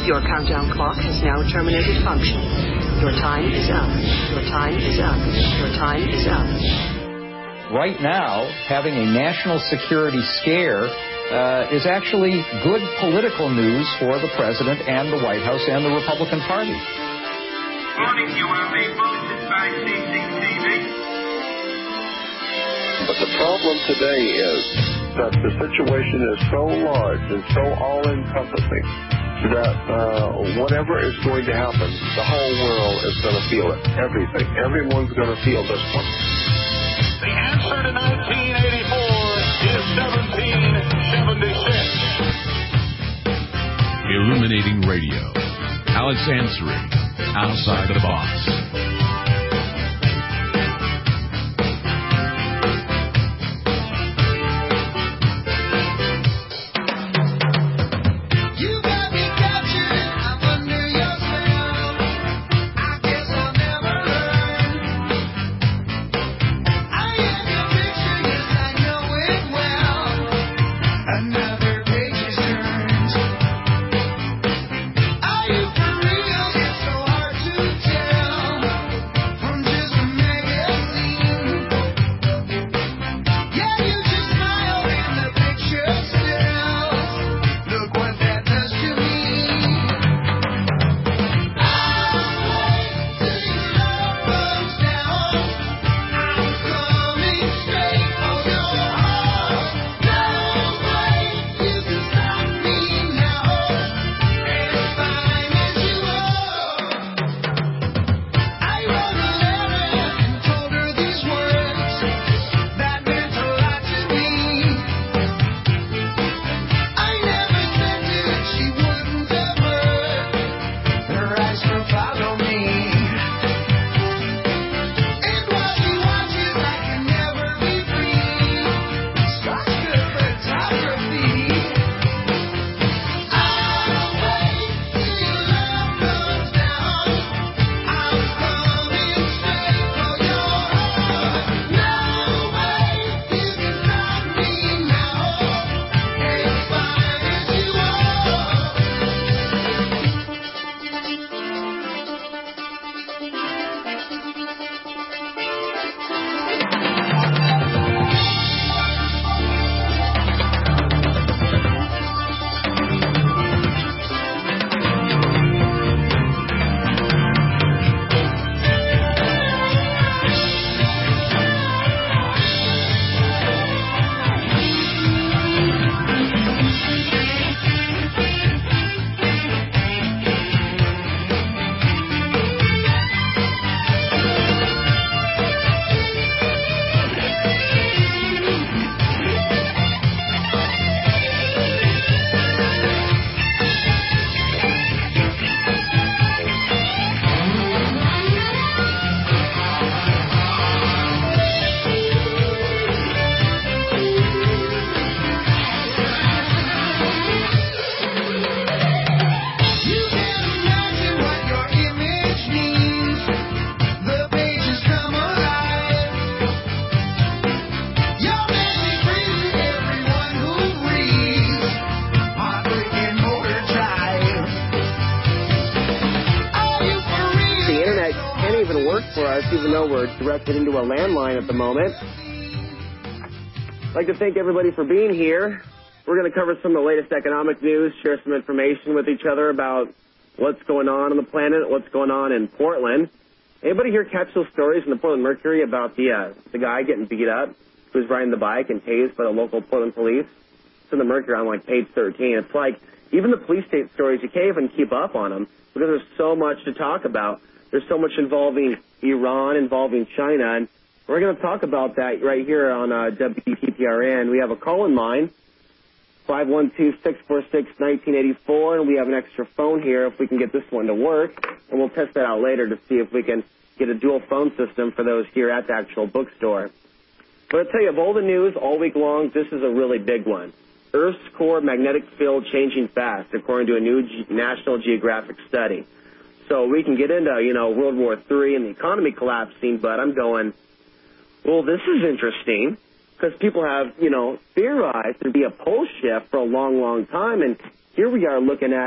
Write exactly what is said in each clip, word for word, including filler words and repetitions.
Your countdown clock has now terminated function. Your time is up. Your time is up. Your time is up. Right now, having a national security scare uh, is actually good political news for the president and the White House and the Republican Party. Morning, U M A, bulletin by C C T V. But the problem today is that the situation is so large and so all-encompassing that uh, whatever is going to happen, the whole world is going to feel it. Everything. Everyone's going to feel this one. The answer to nineteen eighty-four is seventeen seventy-six. Illuminating Radio. Alex Ansary, Outside the Box. Even though we're directed into a landline at the moment. I'd like to thank everybody for being here. We're going to cover some of the latest economic news, share some information with each other about what's going on on the planet, what's going on in Portland. Anybody here catch those stories in the Portland Mercury about the uh, the guy getting beat up who was riding the bike and tased by the local Portland police? It's in the Mercury on like page thirteen. It's like even the police state stories, you can't even keep up on them because there's so much to talk about. There's so much involving Iran, involving China, and we're going to talk about that right here on uh, W T P R N. We have a call-in line, five one two, six four six, one nine eight four, and we have an extra phone here if we can get this one to work, and we'll test that out later to see if we can get a dual phone system for those here at the actual bookstore. But I'll tell you, of all the news all week long, this is a really big one. Earth's core magnetic field changing fast, according to a new G- National Geographic study. So we can get into, you know, World War Three and the economy collapsing, but I'm going, well, this is interesting because people have, you know, theorized there'd be a pole shift for a long, long time, and here we are looking at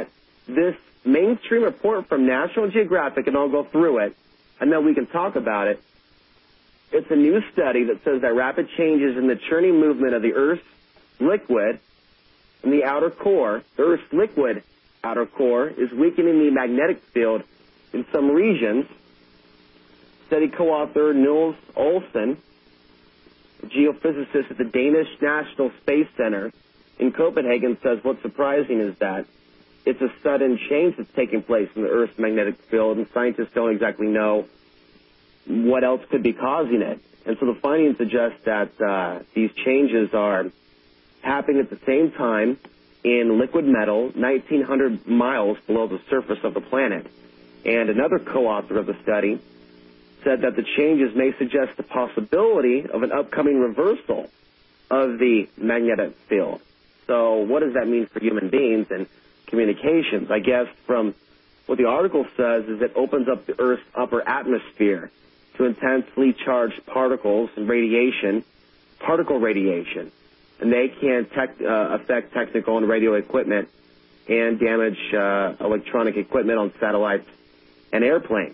this mainstream report from National Geographic, and I'll go through it, and then we can talk about it. It's a new study that says that rapid changes in the churning movement of the Earth's liquid in the outer core, the Earth's liquid outer core, is weakening the magnetic field in some regions. Study co-author Niels Olsen, a geophysicist at the Danish National Space Center in Copenhagen, says what's surprising is that it's a sudden change that's taking place in the Earth's magnetic field, and scientists don't exactly know what else could be causing it. And so the findings suggest that uh, these changes are happening at the same time in liquid metal nineteen hundred miles below the surface of the planet. And another co-author of the study said that the changes may suggest the possibility of an upcoming reversal of the magnetic field. So what does that mean for human beings and communications? I guess from what the article says is it opens up the Earth's upper atmosphere to intensely charged particles and radiation, particle radiation, and they can tech, uh, affect technical and radio equipment and damage uh, electronic equipment on satellites and airplanes.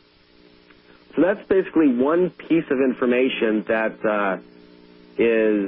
So that's basically one piece of information that uh, is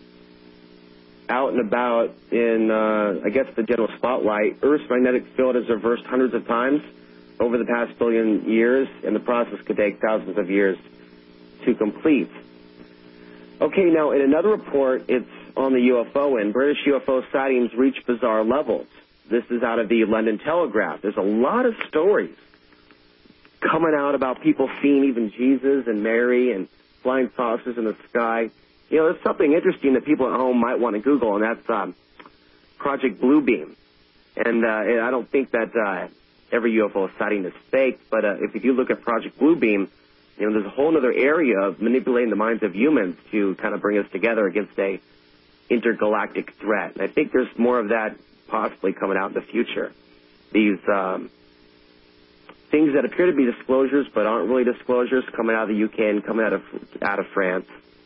out and about in, uh, I guess, the general spotlight. Earth's magnetic field has reversed hundreds of times over the past billion years, and the process could take thousands of years to complete. Okay, now in another report, it's on the U F O end. British U F O sightings reach bizarre levels. This is out of the London Telegraph. There's a lot of stories coming out about people seeing even Jesus and Mary and flying saucers in the sky. You know, there's something interesting that people at home might want to Google, and that's um, Project Bluebeam. And, uh, and I don't think that uh, every U F O sighting is fake, but uh, if you look at Project Bluebeam, you know, there's a whole other area of manipulating the minds of humans to kind of bring us together against a intergalactic threat. And I think there's more of that possibly coming out in the future. These um, things that appear to be disclosures but aren't really disclosures coming out of the U K and coming out of out of France.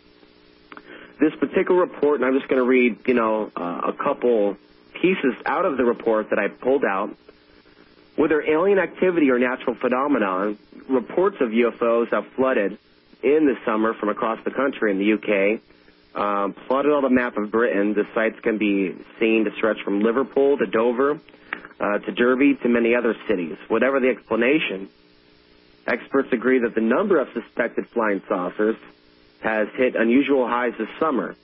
This particular report, and I'm just going to read, you know, uh, a couple pieces out of the report that I pulled out. Whether alien activity or natural phenomenon, reports of U F Os have flooded in the summer from across the country in the U K. Um, plotted on the map of Britain, the sites can be seen to stretch from Liverpool to Dover uh, to Derby to many other cities. Whatever the explanation, experts agree that the number of suspected flying saucers has hit unusual highs this summer.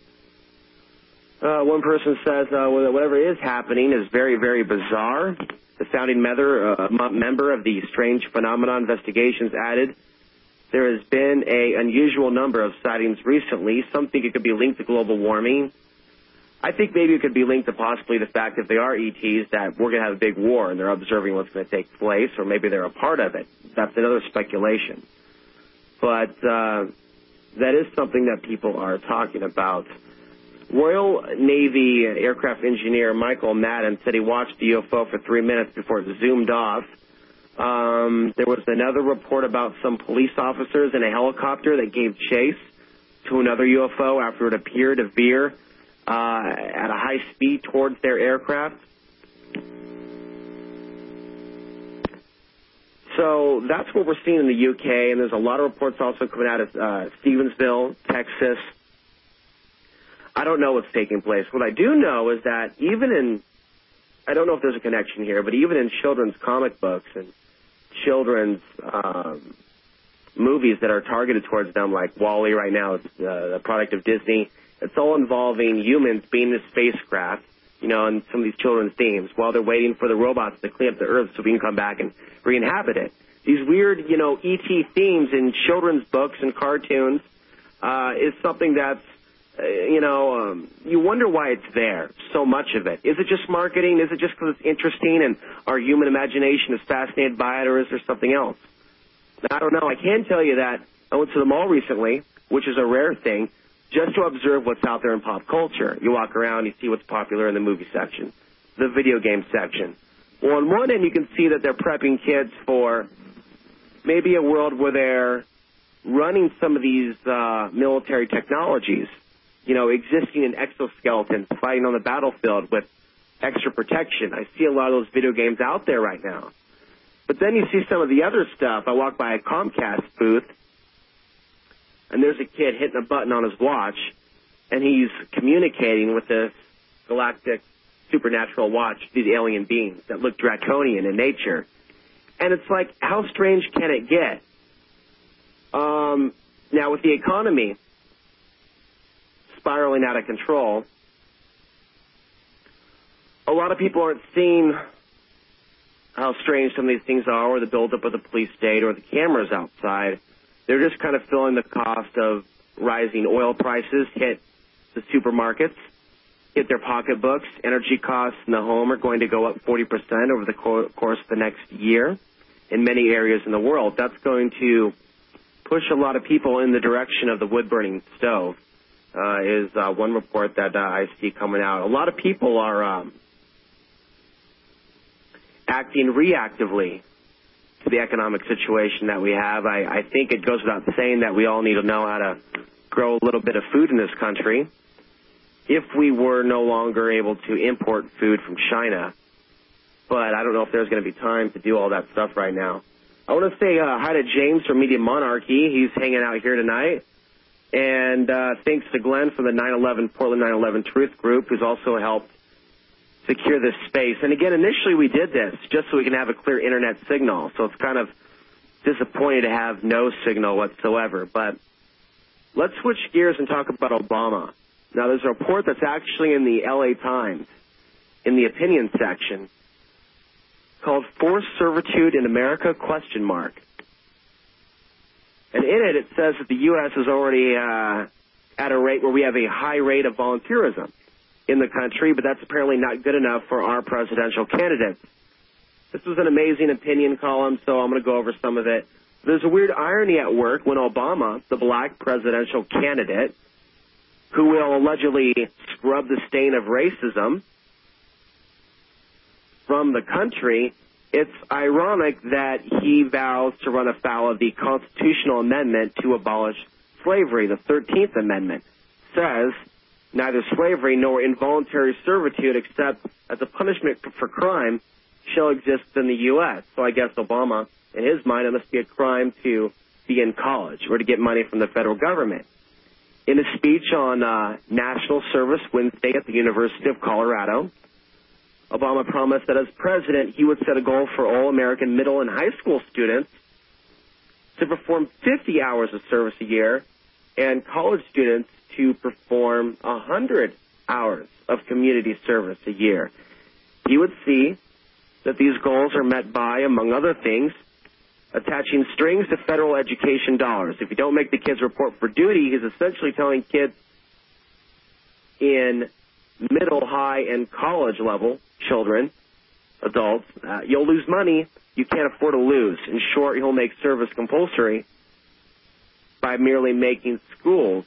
Uh, one person says uh, whatever is happening is very, very bizarre. The founding member, uh, member of the Strange Phenomena Investigations added, there has been an unusual number of sightings recently. Some think it could be linked to global warming. I think maybe it could be linked to possibly the fact that they are E Ts, that we're going to have a big war and they're observing what's going to take place, or maybe they're a part of it. That's another speculation. But uh, that is something that people are talking about. Royal Navy aircraft engineer Michael Madden said he watched the U F O for three minutes before it zoomed off. Um, there was another report about some police officers in a helicopter that gave chase to another U F O after it appeared to veer uh, at a high speed towards their aircraft. So that's what we're seeing in the U K, and there's a lot of reports also coming out of uh, Stevensville, Texas. I don't know what's taking place. What I do know is that even in, I don't know if there's a connection here, but even in children's comic books and children's um, movies that are targeted towards them, like WALL-E right now, it's uh, a product of Disney, it's all involving humans being in a spacecraft, you know, and some of these children's themes, while they're waiting for the robots to clean up the Earth so we can come back and re-inhabit it. These weird, you know, E T themes in children's books and cartoons uh, is something that's, uh, you know, um, you wonder why it's there, so much of it. Is it just marketing? Is it just because it's interesting and our human imagination is fascinated by it, or is there something else? I don't know. I can tell you that I went to the mall recently, which is a rare thing, just to observe what's out there in pop culture. You walk around, you see what's popular in the movie section, the video game section. Well, on one end, you can see that they're prepping kids for maybe a world where they're running some of these uh, military technologies, you know, existing in exoskeletons, fighting on the battlefield with extra protection. I see a lot of those video games out there right now. But then you see some of the other stuff. I walk by a Comcast booth, and there's a kid hitting a button on his watch, and he's communicating with this galactic supernatural watch, these alien beings that look draconian in nature. And it's like, how strange can it get? Um, now, with the economy spiraling out of control, a lot of people aren't seeing how strange some of these things are, or the buildup of the police state, or the cameras outside. They're just kind of feeling the cost of rising oil prices hit the supermarkets, hit their pocketbooks. Energy costs in the home are going to go up forty percent over the co- course of the next year in many areas in the world. That's going to push a lot of people in the direction of the wood-burning stove, uh, is uh, one report that uh, I see coming out. A lot of people are um, acting reactively to the economic situation that we have. I, I think it goes without saying that we all need to know how to grow a little bit of food in this country. If we were no longer able to import food from China, but I don't know if there's going to be time to do all that stuff right now. I want to say uh, hi to James from Media Monarchy. He's hanging out here tonight. And uh, thanks to Glenn from the nine eleven Portland nine eleven Truth Group, who's also helped secure this space. And again, initially we did this just so we can have a clear internet signal. So it's kind of disappointing to have no signal whatsoever. But let's switch gears and talk about Obama. Now, there's a report that's actually in the L A Times, in the opinion section, called Forced Servitude in America, question mark. And in it, it says that the U S is already uh, at a rate where we have a high rate of volunteerism in the country, but that's apparently not good enough for our presidential candidates. This was an amazing opinion column, so I'm going to go over some of it. There's a weird irony at work when Obama, the black presidential candidate, who will allegedly scrub the stain of racism from the country, it's ironic that he vows to run afoul of the constitutional amendment to abolish slavery. The thirteenth Amendment says neither slavery nor involuntary servitude except as a punishment for crime shall exist in the U S So I guess Obama, in his mind, it must be a crime to be in college or to get money from the federal government. In a speech on uh, national service Wednesday at the University of Colorado, Obama promised that as president, he would set a goal for all American middle and high school students to perform fifty hours of service a year and college students to perform one hundred hours of community service a year. He would see that these goals are met by, among other things, attaching strings to federal education dollars. If you don't make the kids report for duty, he's essentially telling kids in middle, high, and college level children, adults, uh, you'll lose money you can't afford to lose. In short, he'll make service compulsory by merely making schools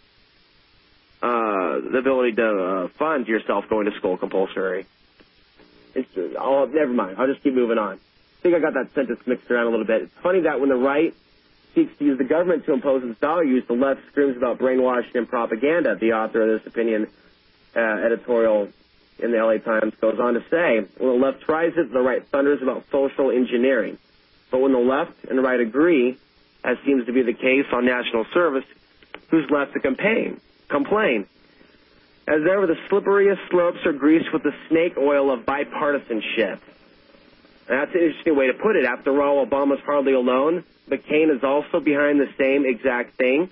uh, the ability to uh, fund yourself going to school compulsory. It's, oh, never mind. I'll just keep moving on. I think I got that sentence mixed around a little bit. It's funny that when the right seeks to use the government to impose its values, the left screams about brainwashing and propaganda. The author of this opinion uh, editorial in the L A Times goes on to say, when the left tries it, the right thunders about social engineering. But when the left and the right agree, as seems to be the case on national service, who's left to campaign, complain? As ever, the slipperiest slopes are greased with the snake oil of bipartisanship. And that's an interesting way to put it. After all, Obama's hardly alone. McCain is also behind the same exact thing.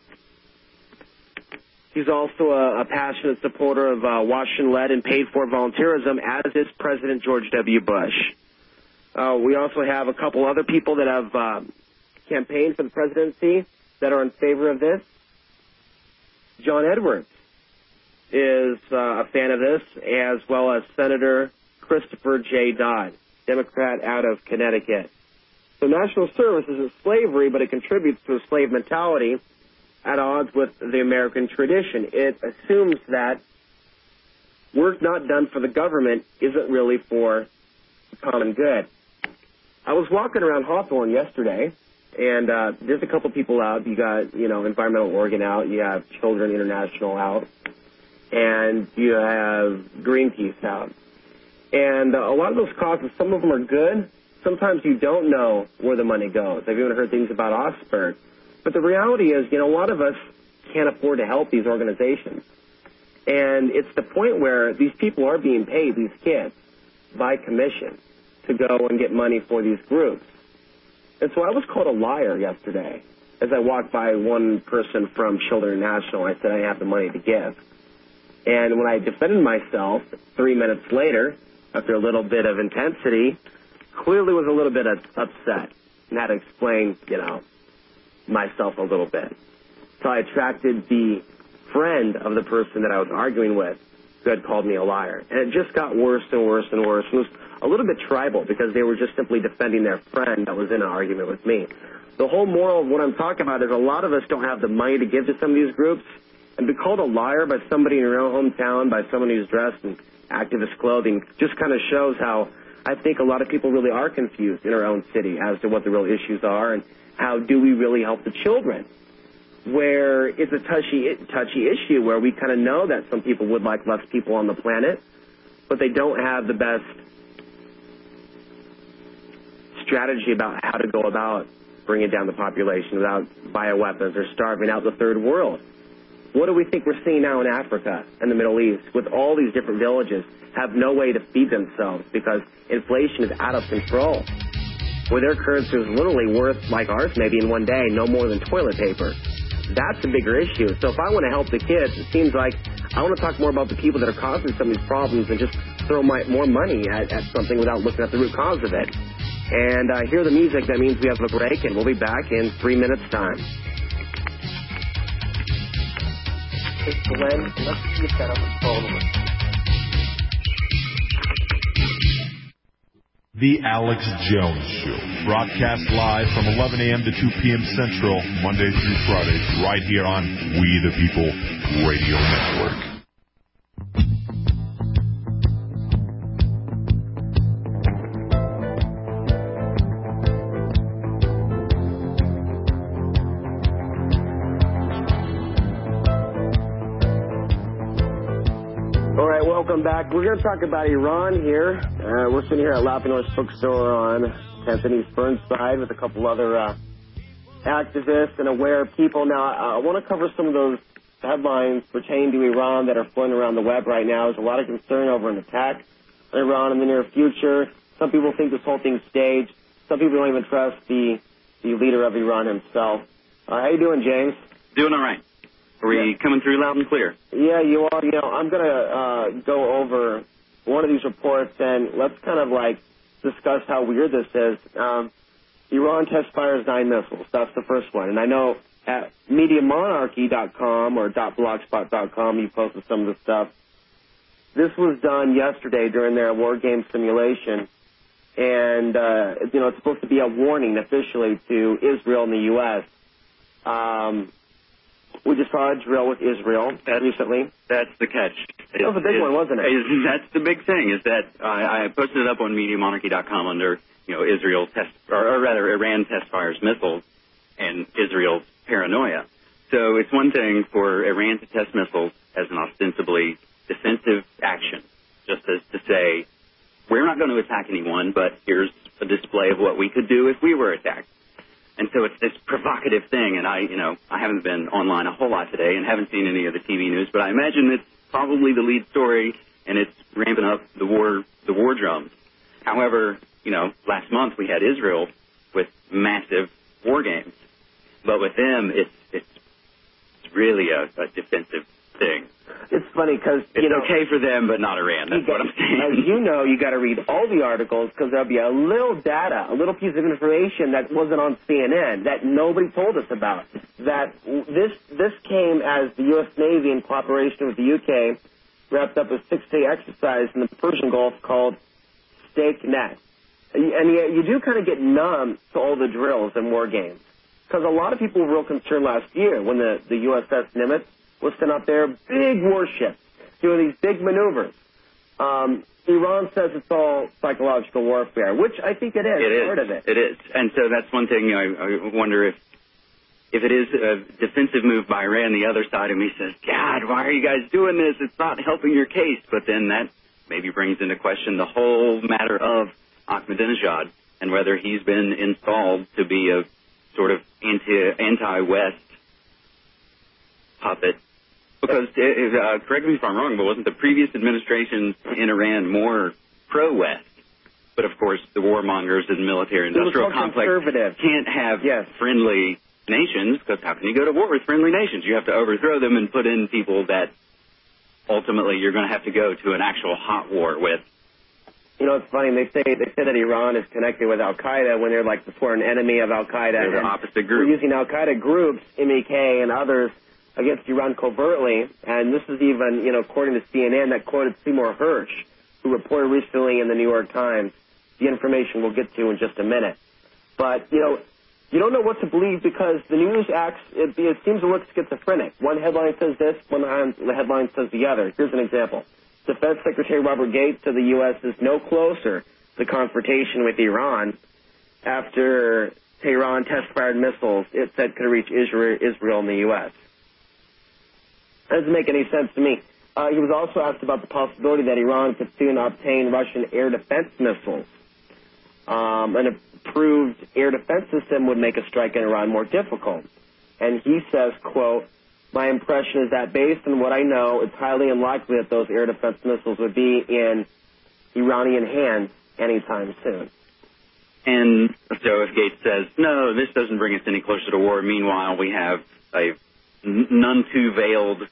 He's also a, a passionate supporter of uh, Washington-led and paid-for volunteerism, as is President George W. Bush. Uh, we also have a couple other people that have uh, campaigned for the presidency that are in favor of this. John Edwards is uh, a fan of this, as well as Senator Christopher J. Dodd, Democrat out of Connecticut. So national service isn't slavery, but it contributes to a slave mentality at odds with the American tradition. It assumes that work not done for the government isn't really for the common good. I was walking around Hawthorne yesterday, and uh, there's a couple people out. You got, you know, Environmental Oregon out. You have Children International out. And you have Greenpeace out. And uh, a lot of those causes, some of them are good. Sometimes you don't know where the money goes. I've even heard things about Osberg. But the reality is, you know, a lot of us can't afford to help these organizations. And it's the point where these people are being paid, these kids, by commission to go and get money for these groups. And so I was called a liar yesterday as I walked by one person from Children International. I said I have the money to give. And when I defended myself three minutes later, after a little bit of intensity, clearly was a little bit upset and had to explain, you know, myself a little bit. So I attracted the friend of the person that I was arguing with who had called me a liar. And it just got worse and worse and worse. It was a little bit tribal because they were just simply defending their friend that was in an argument with me. The whole moral of what I'm talking about is a lot of us don't have the money to give to some of these groups. And be called a liar by somebody in your own hometown, by someone who's dressed in activist clothing, just kind of shows how I think a lot of people really are confused in our own city as to what the real issues are and how do we really help the children, where it's a touchy, touchy issue where we kind of know that some people would like less people on the planet, but they don't have the best strategy about how to go about bringing down the population without bioweapons or starving out the third world. What do we think we're seeing now in Africa and the Middle East with all these different villages have no way to feed themselves because inflation is out of control, where their currency is literally worth, like ours maybe in one day, no more than toilet paper. That's a bigger issue. So if I want to help the kids, it seems like I want to talk more about the people that are causing some of these problems and just throw my, more money at, at something without looking at the root cause of it. And uh, hear the music. That means we have a break, and we'll be back in three minutes' time. Hey, Glenn, let's see if that on the phone. The Alex Jones Show, broadcast live from eleven a.m. to two p.m. Central, Monday through Friday, right here on We the People Radio Network. Welcome back. We're going to talk about Iran here. Uh, we're sitting here at Laughing Horse Bookstore on tenth and East Burnside with a couple other uh, activists and aware people. Now, I want to cover some of those headlines pertaining to Iran that are floating around the web right now. There's a lot of concern over an attack on Iran in the near future. Some people think this whole thing's staged. Some people don't even trust the, the leader of Iran himself. Uh, how you doing, James? Doing all right. Are we yeah. coming through loud and clear? Yeah, you are. You know, I'm going to uh, go over one of these reports, and let's kind of, like, discuss how weird this is. Um, Iran test fires nine missiles. That's the first one. And I know at media monarchy dot com or .blogspot dot com you posted some of the stuff. This was done yesterday during their war game simulation, and, uh, you know, it's supposed to be a warning officially to Israel and the U S Um We just saw a drill with Israel that's, recently. That's the catch. That was a big is, one, wasn't it? Is, that's the big thing, is that I, I posted it up on media monarchy dot com under, you know, Israel test, or, or rather Iran test fires missiles and Israel's paranoia. So it's one thing for Iran to test missiles as an ostensibly defensive action, just as to say, we're not going to attack anyone, but here's a display of what we could do if we were attacked. And so it's this provocative thing, and I, you know, I haven't been online a whole lot today and haven't seen any of the T V news, but I imagine it's probably the lead story, and it's ramping up the war, the war drums. However, you know, last month we had Israel with massive war games, but with them, it's it's, it's really a, a defensive thing. It's funny because, you it's know, okay for them, but not Iran. That's got, what I'm saying. As you know, you got to read all the articles because there'll be a little data, a little piece of information that wasn't on C N N that nobody told us about. That this this came as the U S Navy, in cooperation with the U K, wrapped up a six-day exercise in the Persian Gulf called Stake Net. And you, you do kind of get numb to all the drills and war games because a lot of people were real concerned last year when the, the U S S Nimitz was sent out there, big warships, doing these big maneuvers. Um, Iran says it's all psychological warfare, which I think it is, it is. part of it. It is. And so that's one thing, you know, I, I wonder if if it is a defensive move by Iran, the other side of me says, God, why are you guys doing this? It's not helping your case. But then that maybe brings into question the whole matter of Ahmadinejad and whether he's been installed to be a sort of anti, anti-West puppet. Because, uh, correct me if I'm wrong, but wasn't the previous administration in Iran more pro-West? But, of course, the warmongers and military-industrial complex can't have yes. friendly nations, because how can you go to war with friendly nations? You have to overthrow them and put in people that ultimately you're going to have to go to an actual hot war with. You know, it's funny. They say they say that Iran is connected with Al-Qaeda when they're like the sworn enemy of Al-Qaeda. They're the opposite group. We're using Al-Qaeda groups, M E K and others, against Iran covertly. And this is even, you know, according to C N N, that quoted Seymour Hersh, who reported recently in the New York Times. The information we'll get to in just a minute. But, you know, you don't know what to believe because the news acts, it, it seems to look schizophrenic. One headline says this, one headline says the other. Here's an example. Defense Secretary Robert Gates said the U S is no closer to confrontation with Iran after Tehran test-fired missiles it said could reach Israel, Israel and the U S. That doesn't make any sense to me. Uh, he was also asked about the possibility that Iran could soon obtain Russian air defense missiles. Um, an approved air defense system would make a strike in Iran more difficult. And he says, quote, my impression is that based on what I know, it's highly unlikely that those air defense missiles would be in Iranian hands anytime soon. And so if Gates says, no, this doesn't bring us any closer to war, meanwhile we have a none too veiled,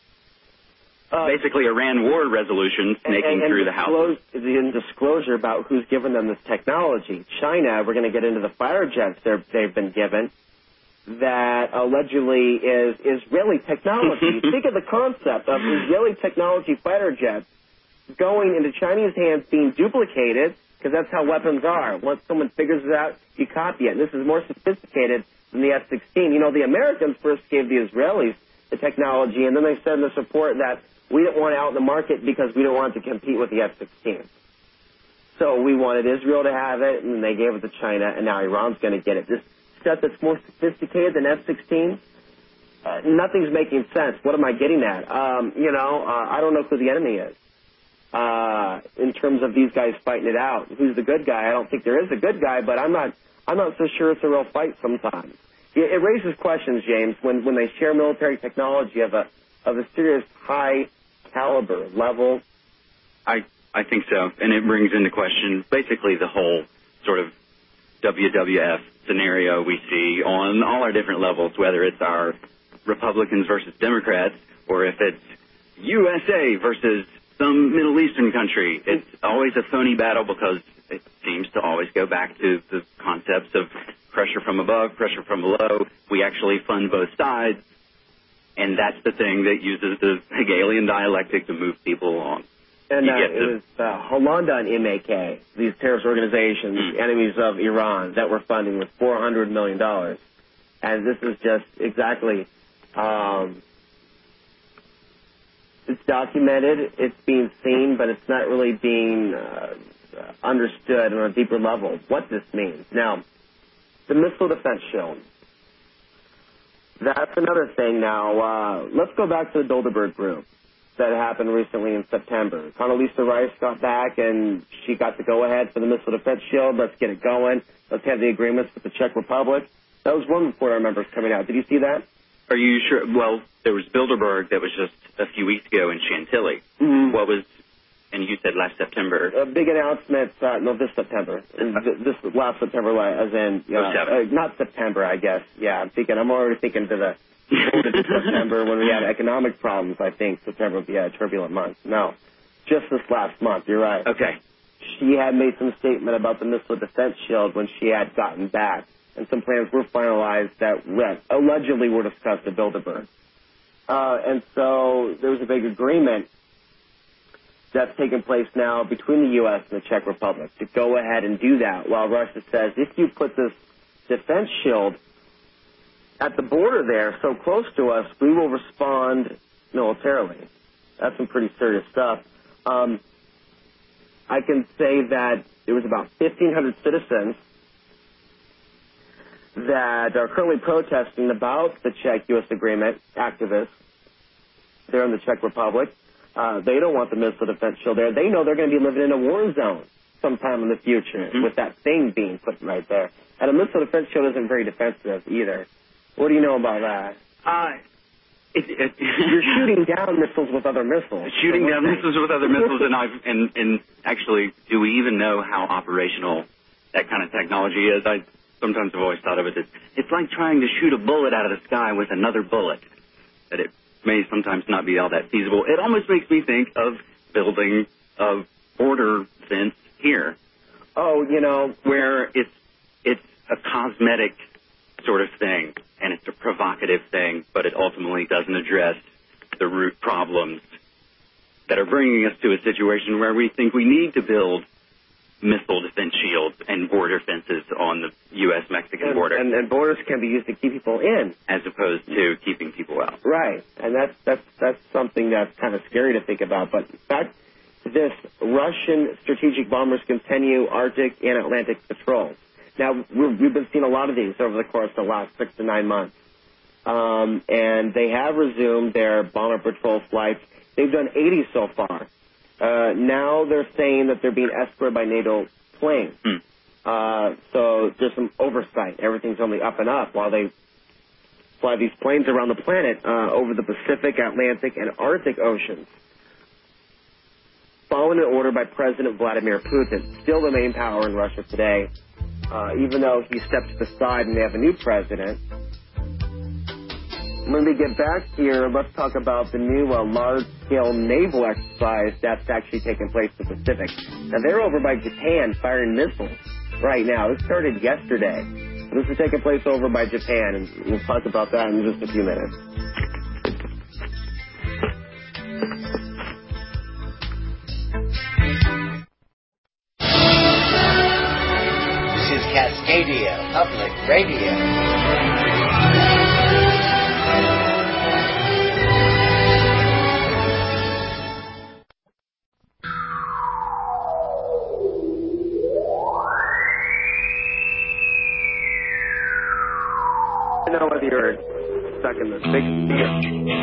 uh, basically Iran war resolution snaking and, and through the House. In disclosure about who's given them this technology. China, we're going to get into the fighter jets they've been given, that allegedly is Israeli technology. Think of the concept of Israeli technology fighter jets going into Chinese hands, being duplicated, because that's how weapons are. Once someone figures it out, you copy it. And this is more sophisticated than the F sixteen. You know, the Americans first gave the Israelis the technology, and then they said in the report that we didn't want it out in the market because we didn't want it to compete with the F sixteen. So we wanted Israel to have it, and they gave it to China, and now Iran's going to get it. This stuff that's more sophisticated than F sixteen, uh, nothing's making sense. What am I getting at? Um, you know, uh, I don't know who the enemy is uh, in terms of these guys fighting it out. Who's the good guy? I don't think there is a good guy, but I'm not I'm not so sure it's a real fight sometimes. It, it raises questions, James, when, when they share military technology of a of a serious high caliber level. I I think so, and it brings into question basically the whole sort of W W F scenario we see on all our different levels, whether it's our Republicans versus Democrats or if it's U S A versus some Middle Eastern country. It's always a phony battle because it seems to always go back to the concepts of pressure from above, pressure from below. We actually fund both sides, and that's the thing that uses the Hegelian dialectic to move people along. And uh, it was uh, Hollanda and M A K, these terrorist organizations, mm. enemies of Iran, that were funding with four hundred million dollars. And this is just exactly, um, it's documented, it's being seen, but it's not really being uh, understood on a deeper level what this means. Now, the Missile Defense Shield. That's another thing now. Uh, let's go back to the Bilderberg Group that happened recently in September. Condoleezza Rice got back, and she got the go-ahead for the Missile Defense Shield. Let's get it going. Let's have the agreements with the Czech Republic. That was one report I remember coming out. Did you see that? Are you sure? Well, there was Bilderberg that was just a few weeks ago in Chantilly. Mm-hmm. What was, and you said last September. A big announcement, uh, no, this September. This last September, as in, you know, uh, not September, I guess. Yeah, I'm thinking, I'm already thinking to the September when we had economic problems. I think September would be a turbulent month. No, just this last month. You're right. Okay. She had made some statement about the Missile Defense Shield when she had gotten back, and some plans were finalized that allegedly were discussed at Bilderberg. Uh, and so there was a big agreement that's taking place now between the U S and the Czech Republic to go ahead and do that, while Russia says, if you put this defense shield at the border there, so close to us, we will respond militarily. That's some pretty serious stuff. Um, I can say that there was about fifteen hundred citizens that are currently protesting about the Czech-U S agreement, activists there in the Czech Republic. Uh, they don't want the missile defense shield there. They know they're going to be living in a war zone sometime in the future mm-hmm. with that thing being put right there. And a missile defense shield isn't very defensive either. What do you know about that? Uh, it, it, You're shooting down missiles with other missiles. Shooting down missiles with other missiles, and I've and, and actually, do we even know how operational that kind of technology is? I sometimes have always thought of it as it's like trying to shoot a bullet out of the sky with another bullet. That it may sometimes not be all that feasible. It almost makes me think of building a border fence here. Oh, you know, where it's it's a cosmetic sort of thing, and it's a provocative thing, but it ultimately doesn't address the root problems that are bringing us to a situation where we think we need to build missile defense shields and border fences on the U S Mexican and, border. And, and borders can be used to keep people in. As opposed to keeping people out. Right, and that's, that's, that's something that's kind of scary to think about. But back to this, Russian strategic bombers continue Arctic and Atlantic patrols. Now, we've, we've been seeing a lot of these over the course of the last six to nine months. Um, and they have resumed their bomber patrol flights. They've done eighty so far. Uh, now they're saying that they're being escorted by NATO planes. Hmm. Uh, so there's some oversight. Everything's only up and up while they fly these planes around the planet uh, over the Pacific, Atlantic, and Arctic oceans. Following an order by President Vladimir Putin, still the main power in Russia today, uh, even though he stepped to the side and they have a new president. When we get back here, let's talk about the new uh, large-scale naval exercise that's actually taking place in the Pacific. Now, they're over by Japan firing missiles right now. This started yesterday. This is taking place over by Japan, and we'll talk about that in just a few minutes. This is Cascadia Public Radio. I don't know whether you're stuck in this big fear.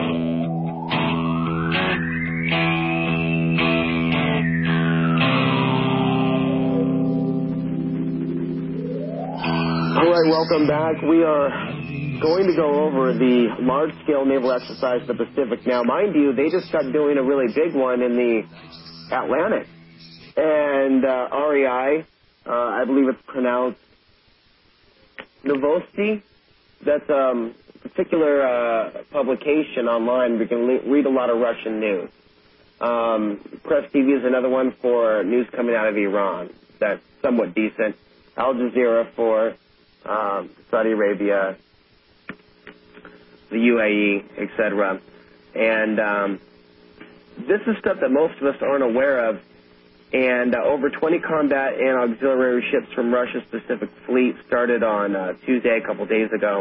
All right, welcome back. We are going to go over the large-scale naval exercise in the Pacific. Now, mind you, they just got doing a really big one in the Atlantic. And uh, R E I, uh, I believe it's pronounced Novosti. That's um, a particular uh, publication online. We can le- read a lot of Russian news. Um, Press T V is another one for news coming out of Iran. That's somewhat decent. Al Jazeera for um, Saudi Arabia, the U A E, et cetera. And um, this is stuff that most of us aren't aware of. And uh, over twenty combat and auxiliary ships from Russia's Pacific Fleet started on uh, Tuesday, a couple days ago,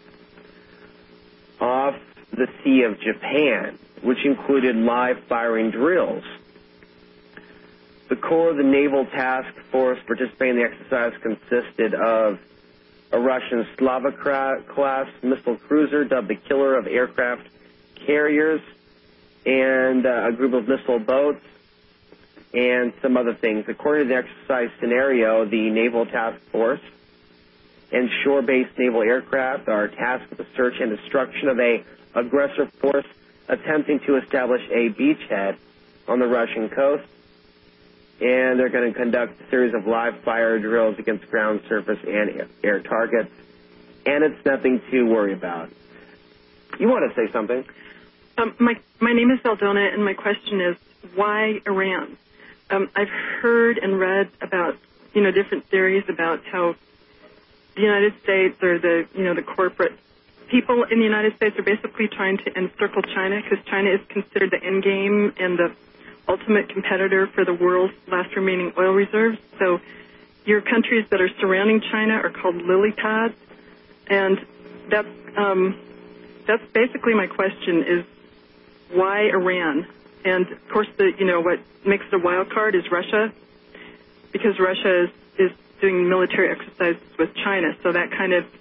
off the Sea of Japan, which included live firing drills. The core of the Naval Task Force participating in the exercise consisted of a Russian Slava-class missile cruiser dubbed the Killer of Aircraft Carriers, and uh, a group of missile boats, and some other things. According to the exercise scenario, the Naval Task Force and shore-based naval aircraft are tasked with the search and destruction of a aggressor force attempting to establish a beachhead on the Russian coast. And they're going to conduct a series of live fire drills against ground, surface, and air targets. And it's nothing to worry about. You want to say something? Um, my my name is Aldona, and my question is, why Iran? Um, I've heard and read about, you know, different theories about how the United States or the, you know, the corporate people in the United States are basically trying to encircle China because China is considered the end game and the ultimate competitor for the world's last remaining oil reserves. So your countries that are surrounding China are called lily pads, and that's um, that's basically my question: is why Iran? And of course, the you know what makes it a wild card is Russia, because Russia is, is doing military exercises with China, so that kind of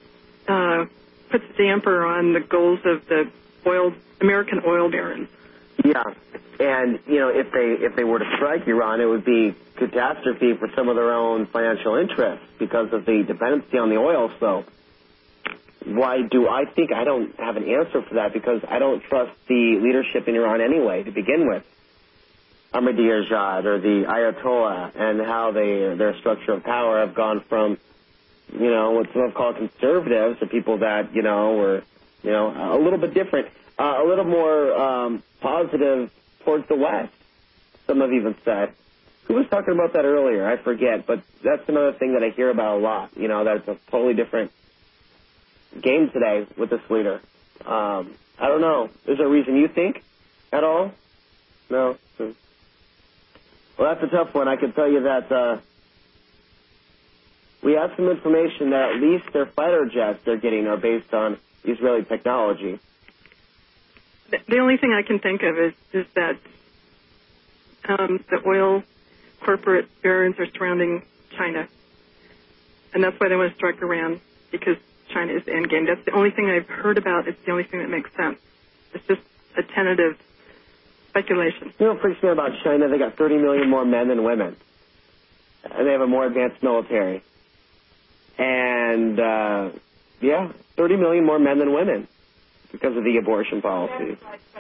uh, puts a damper on the goals of the oil American oil barons. Yeah, and you know, if they if they were to strike Iran, it would be catastrophe for some of their own financial interests because of the dependency on the oil. So, why do I think I don't have an answer for that? Because I don't trust the leadership in Iran anyway to begin with. Ahmadinejad or the Ayatollah and how they their structure of power have gone from, you know, what some have called conservatives to people that you know were, you know, a little bit different. Uh, a little more um, positive towards the West, some have even said. Who was talking about that earlier? I forget, but that's another thing that I hear about a lot, you know, that it's a totally different game today with this leader. Um, I don't know. Is there a reason you think at all? No? Well, that's a tough one. I can tell you that uh, we have some information that at least their fighter jets they're getting are based on Israeli technology. The only thing I can think of is, is that um, the oil corporate barons are surrounding China. And that's why they want to strike Iran, because China is the end game. That's the only thing I've heard about. It's the only thing that makes sense. It's just a tentative speculation. You know what freaks me out about China? They got thirty million more men than women. And they have a more advanced military. And, uh, yeah, thirty million more men than women. Because of the abortion policy.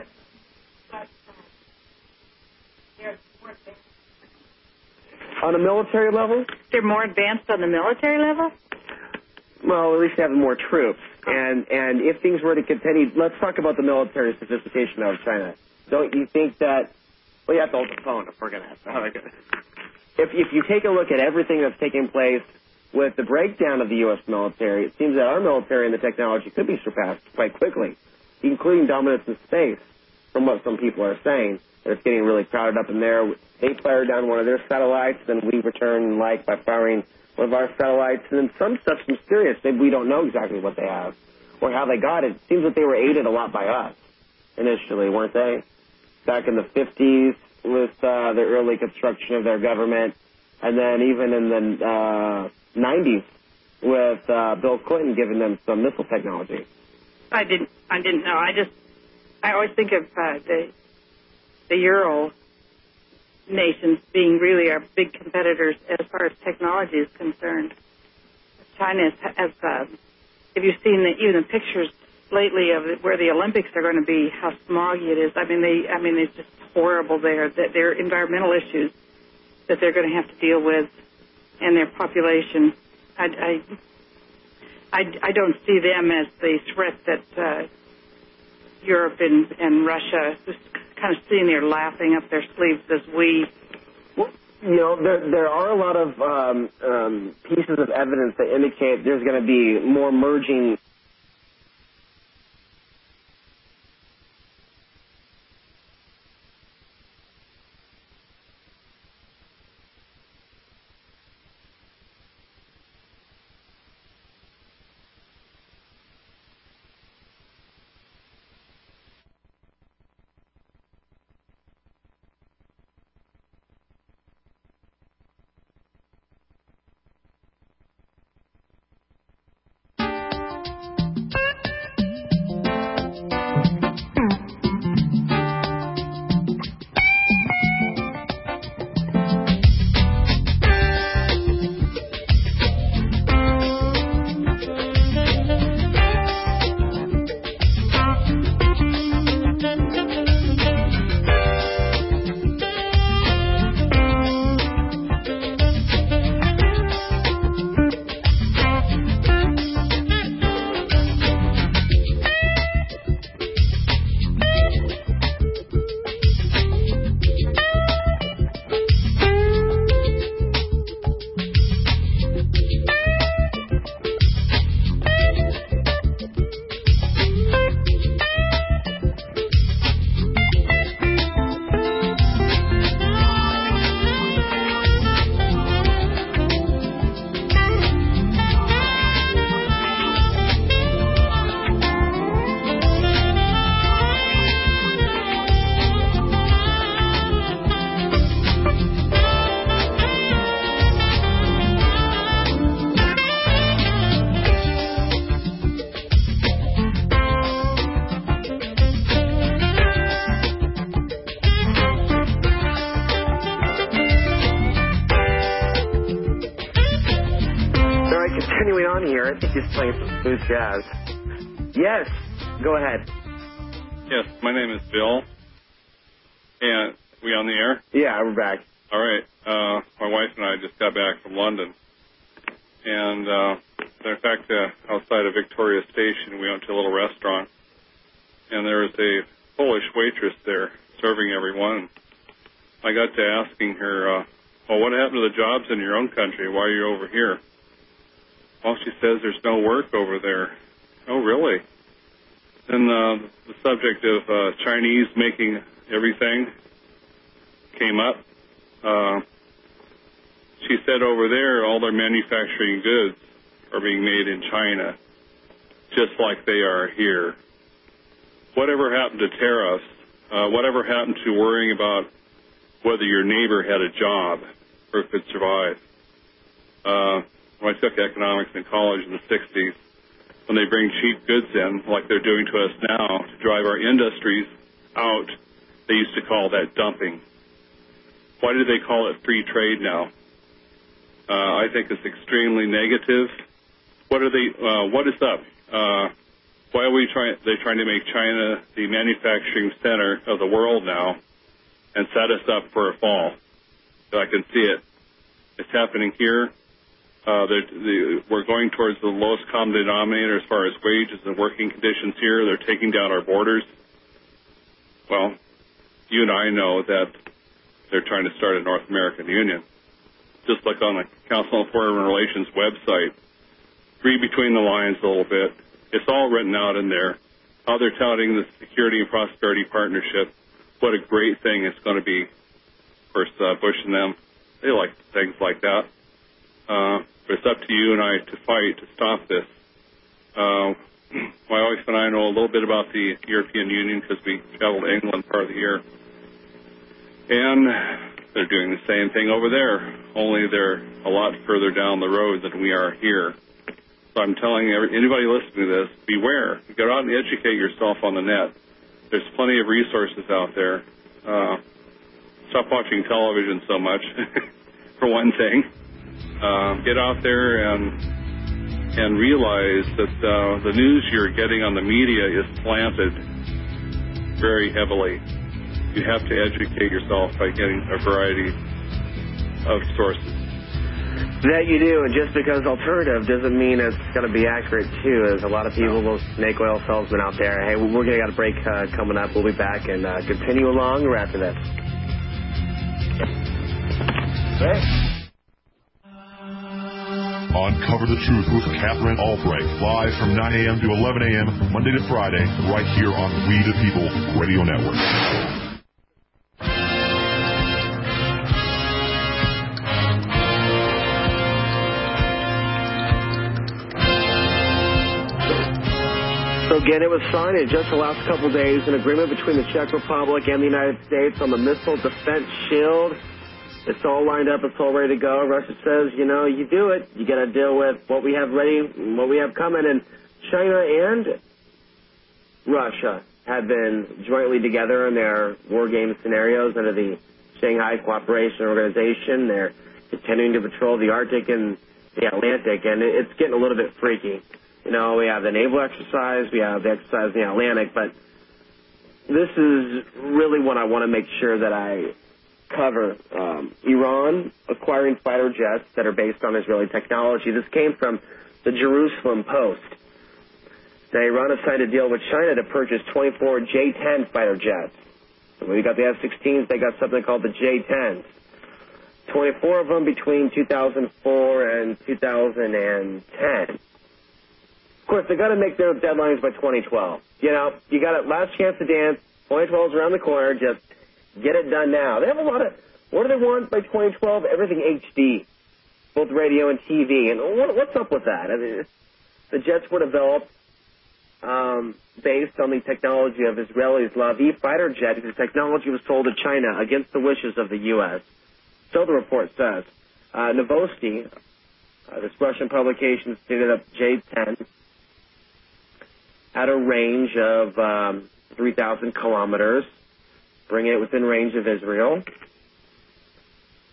On a military level? They're more advanced on the military level? Well, at least they have more troops. And and if things were to continue, let's talk about the military sophistication of China. Don't you think that, well, you have to hold the phone if we're going to have to. If, if you take a look at everything that's taking place with the breakdown of the U S military, it seems that our military and the technology could be surpassed quite quickly, including dominance in space, from what some people are saying. It's getting really crowded up in there. They fire down one of their satellites, then we return like by firing one of our satellites, and then some stuff's mysterious. Maybe we don't know exactly what they have or how they got it. It seems that they were aided a lot by us initially, weren't they? Back in the fifties with uh, the early construction of their government, and then even in the uh, nineties with uh, Bill Clinton giving them some missile technology. I didn't. I didn't know. I just. I always think of uh, the the Euro nations being really our big competitors as far as technology is concerned. China has. Uh, have you seen the, even the pictures lately of where the Olympics are going to be? How smoggy it is. I mean, they. I mean, it's just horrible there. That their environmental issues that they're going to have to deal with, and their population. I. I I, I don't see them as the threat that uh, Europe and, and Russia just kind of sitting there laughing up their sleeves as we. Well, you know, there there are a lot of um, um, pieces of evidence that indicate there's going to be more merging. right, continuing on here. I think he's playing some smooth jazz. Yes, go ahead. Yes, my name is Bill. And we on the air? Yeah, we're back. All right. Uh, my wife and I just got back from London. And, uh, in fact, uh, outside of Victoria Station, we went to a little restaurant. And there was a Polish waitress there serving everyone. I got to asking her, uh, well, what happened to the jobs in your own country? Why are you over here? Well, she says there's no work over there. Oh, really? Then uh, the subject of uh, Chinese making everything came up. Uh, she said over there all their manufacturing goods are being made in China, just like they are here. Whatever happened to tariffs, uh, whatever happened to worrying about whether your neighbor had a job or could survive. Uh, when I took economics in college in the sixties, when they bring cheap goods in, like they're doing to us now, to drive our industries out, they used to call that dumping. Why do they call it free trade now? Uh, I think it's extremely negative. What are they? Uh, what is up? Uh, why are we trying? They trying to make China the manufacturing center of the world now, and set us up for a fall? So I can see it. It's happening here. Uh, the, we're going towards the lowest common denominator as far as wages and working conditions here. They're taking down our borders. Well, you and I know that they're trying to start a North American Union. Just like on the Council on Foreign Relations website. Read between the lines a little bit. It's all written out in there. How they're touting the Security and Prosperity Partnership. What a great thing it's going to be. Of course, uh, Bush and them, they like things like that. Uh, but it's up to you and I to fight to stop this. Uh, my wife and I know a little bit about the European Union because we travel to England part of the year. And they're doing the same thing over there, only they're a lot further down the road than we are here. So I'm telling every, anybody listening to this, beware. Go out and educate yourself on the net. There's plenty of resources out there. Uh, stop watching television so much, for one thing. Uh, get out there and and realize that uh, the news you're getting on the media is slanted very heavily. You have to educate yourself by getting a variety of sources. That you do, and just because alternative doesn't mean it's going to be accurate, too. There's a lot of people, those snake oil salesmen out there. Hey, we're going to get a break uh, coming up. We'll be back and uh, continue along right after this. Hey. Uncover the Truth with Catherine Albright, live from nine a.m. to eleven a.m., Monday to Friday, right here on We the People Radio Network. So again, it was signed in just the last couple of days, an agreement between the Czech Republic and the United States on the Missile Defense Shield. It's all lined up. It's all ready to go. Russia says, you know, you do it. You got to deal with what we have ready, what we have coming. And China and Russia have been jointly together in their war game scenarios under the Shanghai Cooperation Organization. They're continuing to patrol the Arctic and the Atlantic, and it's getting a little bit freaky. You know, we have the naval exercise, we have the exercise in the Atlantic, but this is really what I want to make sure that I cover. Um, Iran acquiring fighter jets that are based on Israeli technology. This came from the Jerusalem Post. Now, Iran has signed a deal with China to purchase twenty-four J ten fighter jets. So we got the F sixteens, they got something called the J tens. twenty-four of them between two thousand four and two thousand ten. Of course, they got to make their deadlines by twenty twelve. You know, you got a last chance to dance. twenty twelve is around the corner. Just get it done now. They have a lot of, what do they want by twenty twelve? Everything H D, both radio and T V. And what, what's up with that? I mean, the jets were developed um, based on the technology of Israelis' Lavi fighter jet, because the technology was sold to China against the wishes of the U S So the report says. Uh, Novosti, uh, this Russian publication, stated that J ten had a range of um, three thousand kilometers, bringing it within range of Israel.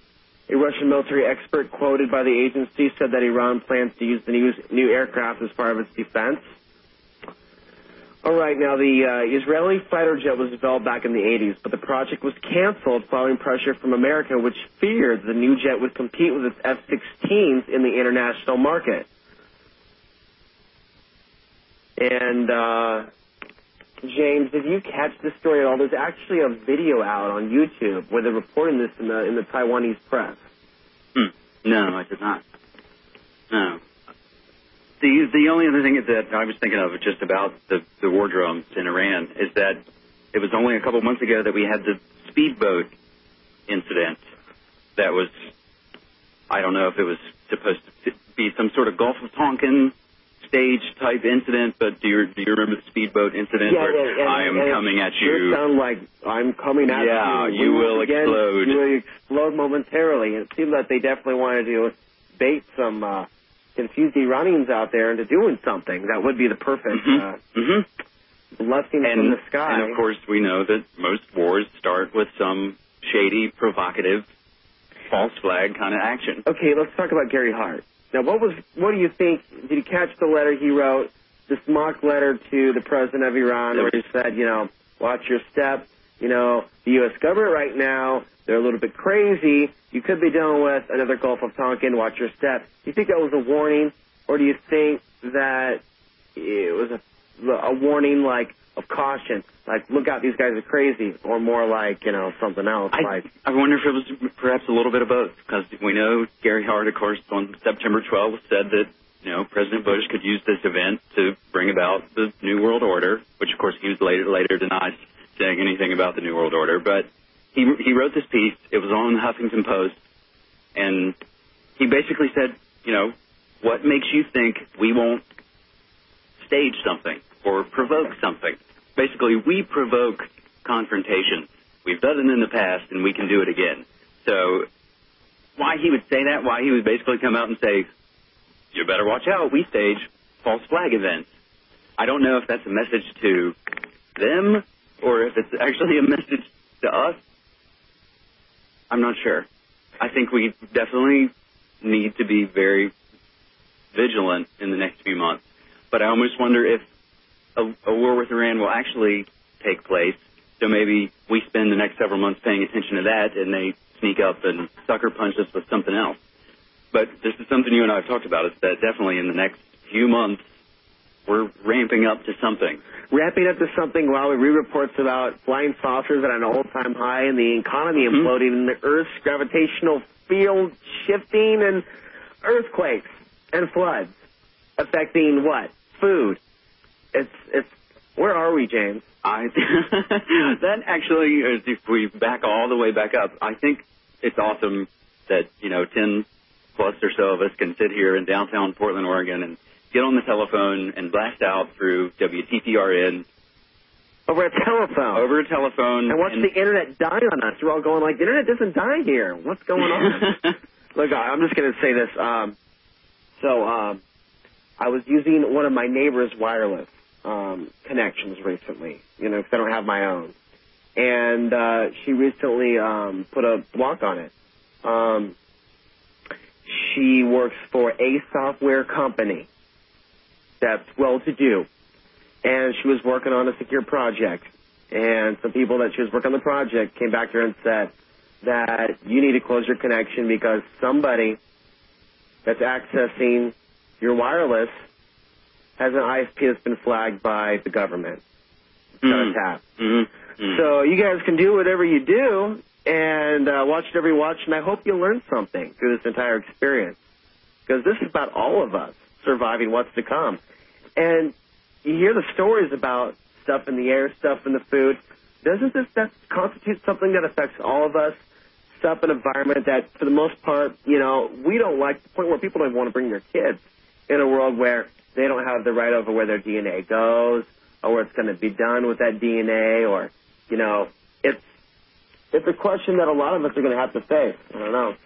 A Russian military expert quoted by the agency said that Iran plans to use the new, new aircraft as part of its defense. All right, now the uh, Israeli fighter jet was developed back in the eighties, but the project was canceled following pressure from America, which feared the new jet would compete with its F sixteens in the international market. And, uh, James, did you catch this story at all? There's actually a video out on YouTube where they're reporting this in the in the Taiwanese press. Hmm. No, I did not. No. The the only other thing that I was thinking of just about the, the war drones in Iran is that it was only a couple months ago that we had the speedboat incident that was, I don't know if it was supposed to be some sort of Gulf of Tonkin stage type incident, but do you do you remember the speedboat incident yeah, where and, and, I am and coming at sure you? Sound like I'm coming at yeah, you. you will again, explode. You will explode momentarily. And it seemed that they definitely wanted to bait some uh, confused Iranians out there into doing something. That would be the perfect mm-hmm. uh, mm-hmm. blessing and, from the sky. And of course, we know that most wars start with some shady, provocative, false flag kind of action. Okay, let's talk about Gary Hart. Now, what was what do you think? Did you catch the letter he wrote? This mock letter to the president of Iran, where he said, you know, watch your step. You know, the U S government right now, they're a little bit crazy. You could be dealing with another Gulf of Tonkin. Watch your step. Do you think that was a warning, or do you think that it was a, a warning, like, of caution, like, look out, these guys are crazy, or more like, you know, something else? I, like I wonder if it was perhaps a little bit of both, because we know Gary Hart, of course, on September twelfth said that, you know, President Bush could use this event to bring about the New World Order, which, of course, he was later later denied saying anything about the New World Order. But he he wrote this piece. It was on the Huffington Post, and he basically said, you know, what makes you think we won't stage something or provoke something? Basically, we provoke confrontation. We've done it in the past, and we can do it again. So why he would say that, why he would basically come out and say, you better watch out, we stage false flag events. I don't know if that's a message to them or if it's actually a message to us. I'm not sure. I think we definitely need to be very vigilant in the next few months. But I almost wonder if a, a war with Iran will actually take place. So maybe we spend the next several months paying attention to that, and they sneak up and sucker punch us with something else. But this is something you and I have talked about, is that definitely in the next few months, we're ramping up to something. Ramping up to something while we read reports about flying saucers at an all-time high and the economy mm-hmm. imploding and the Earth's gravitational field shifting and earthquakes and floods affecting what? Food. It's, it's, where are we, James? I, that actually, if we back all the way back up, I think it's awesome that, you know, ten plus or so of us can sit here in downtown Portland, Oregon, and get on the telephone and blast out through W T P R N. Over a telephone. Over a telephone. And watch and the internet die on us. We're all going like, the internet doesn't die here. What's going on? Look, I'm just going to say this. Um, so um, I was using one of my neighbor's wireless um, connections recently, you know, because I don't have my own. And uh, she recently um, put a block on it. Um, she works for a software company that's well-to-do, and she was working on a secure project. And some people that she was working on the project came back to her and said that you need to close your connection because somebody that's accessing your wireless has an I S P that's been flagged by the government. It's got a tap. Mm-hmm. Mm-hmm. So you guys can do whatever you do and uh, watch whatever you watch, and I hope you learn something through this entire experience, because this is about all of us surviving what's to come. And you hear the stories about stuff in the air, stuff in the food. Doesn't this that constitute something that affects all of us? Stuff in an environment that, for the most part, you know, we don't like, to the point where people don't even want to bring their kids in a world where they don't have the right over where their D N A goes or where it's going to be done with that D N A, or, you know, it's it's a question that a lot of us are going to have to face. I don't know.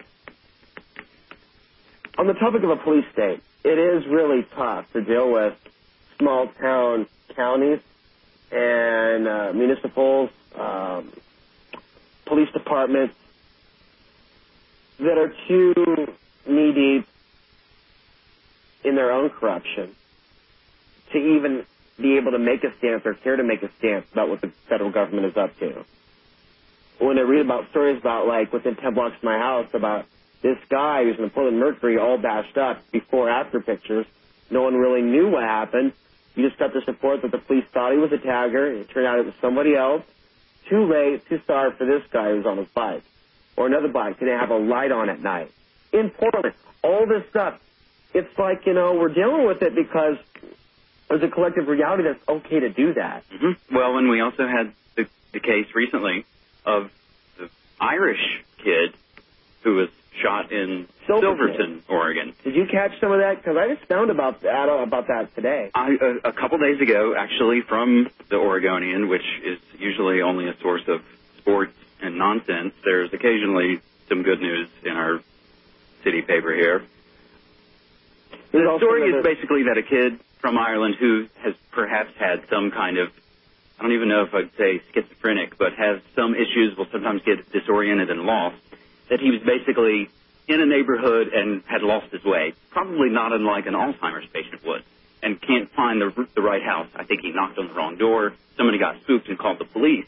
On the topic of a police state, it is really tough to deal with small-town counties and uh, municipals, um, police departments that are too knee-deep in their own corruption to even be able to make a stance or care to make a stance about what the federal government is up to. When I read about stories about, like, within ten blocks of my house, about this guy who's in the Portland Mercury all bashed up, before-after pictures, no one really knew what happened. You just got the support that the police thought he was a tagger. It turned out it was somebody else. Too late, too sorry for this guy who's on his bike. Or another bike, didn't have a light on at night. In Portland, all this stuff. It's like, you know, we're dealing with it because there's a collective reality that's okay to do that. Mm-hmm. Well, and we also had the, the case recently of the Irish kid who was shot in Silverton, Silverton Oregon. Did you catch some of that? Because I just found about that, about that today. I, a, a couple days ago, actually, from the Oregonian, which is usually only a source of sports and nonsense. There's occasionally some good news in our city paper here. There's the story is another... basically that a kid from Ireland who has perhaps had some kind of, I don't even know if I'd say schizophrenic, but has some issues, will sometimes get disoriented and lost, that he was basically in a neighborhood and had lost his way, probably not unlike an Alzheimer's patient would, and can't find the, the right house. I think he knocked on the wrong door. Somebody got spooked and called the police.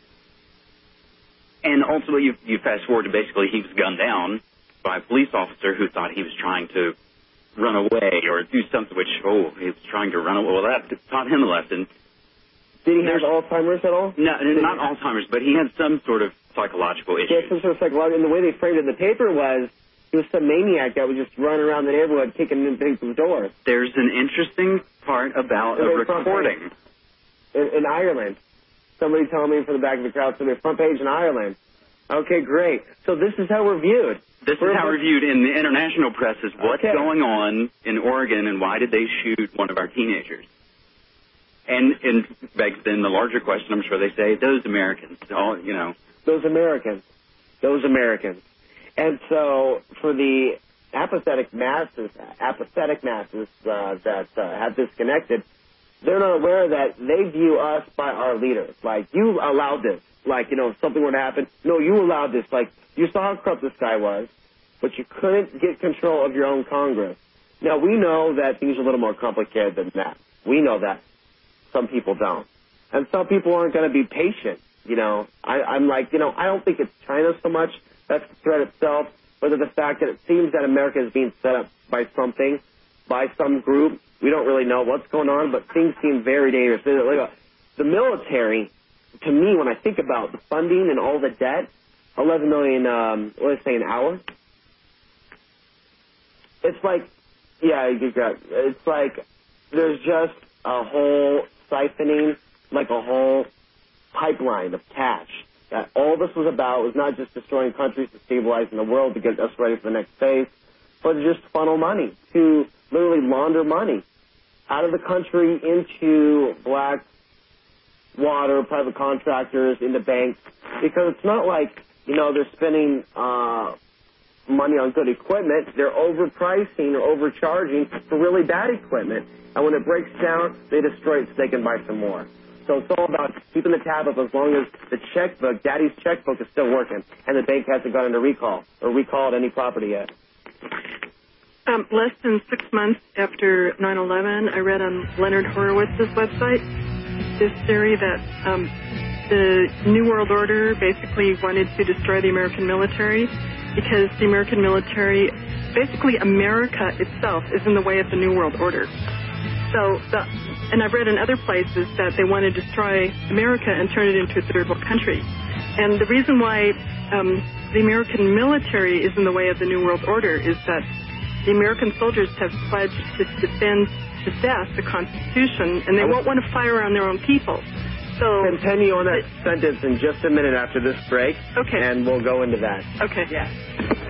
And ultimately, you, you fast forward to basically he was gunned down by a police officer who thought he was trying to run away or do something, which, oh, he was trying to run away. Well, that taught him a lesson. Did he have Alzheimer's at all? No, not Alzheimer's, but he had some sort of psychological issue. Yeah, some sort of psychological. And the way they framed it in the paper was he was some maniac that would just run around the neighborhood kicking in people's doors. There's an interesting part about a recording. In, in Ireland. Somebody told me from the back of the crowd, so they're front page in Ireland. Okay, great. So this is how we're viewed. This we're is how we're viewed in the international press is what's okay. going on in Oregon and why did they shoot one of our teenagers? And, and begs then the larger question, I'm sure they say, those Americans, all, you know. Those Americans. Those Americans. And so for the apathetic masses, apathetic masses uh, that uh, have disconnected, they're not aware that they view us by our leaders. Like, you allowed this. Like, you know, if something were to happen, no, you allowed this. Like, you saw how corrupt this guy was, but you couldn't get control of your own Congress. Now, we know that things are a little more complicated than that. We know that. Some people don't. And some people aren't going to be patient. You know, I, I'm like, you know, I don't think it's China so much. That's the threat itself, but the fact that it seems that America is being set up by something, by some group. We don't really know what's going on, but things seem very dangerous. The military, to me, when I think about the funding and all the debt, eleven million, um, what did I say, an hour? It's like, yeah, you got, it's like there's just a whole siphoning, like a whole pipeline of cash. That all this was about was not just destroying countries, destabilizing the world to get us ready for the next phase, but to just funnel money, to literally launder money out of the country into black water, private contractors, into banks, because it's not like, you know, they're spending uh, money on good equipment. They're overpricing or overcharging for really bad equipment. And when it breaks down, they destroy it so they can buy some more. So it's all about keeping the tab up as long as the checkbook, Daddy's checkbook, is still working, and the bank hasn't gone into recall or recalled any property yet. Um, less than six months after nine eleven, I read on Leonard Horowitz's website this theory that um, the New World Order basically wanted to destroy the American military because the American military, basically America itself, is in the way of the New World Order. So, the, and I've read in other places that they want to destroy America and turn it into a third world country. And the reason why um, the American military is in the way of the New World Order is that the American soldiers have pledged to defend to death the Constitution, and they won't want to fire on their own people. So continue on that it, sentence in just a minute after this break, okay, and we'll go into that. Okay. Yeah.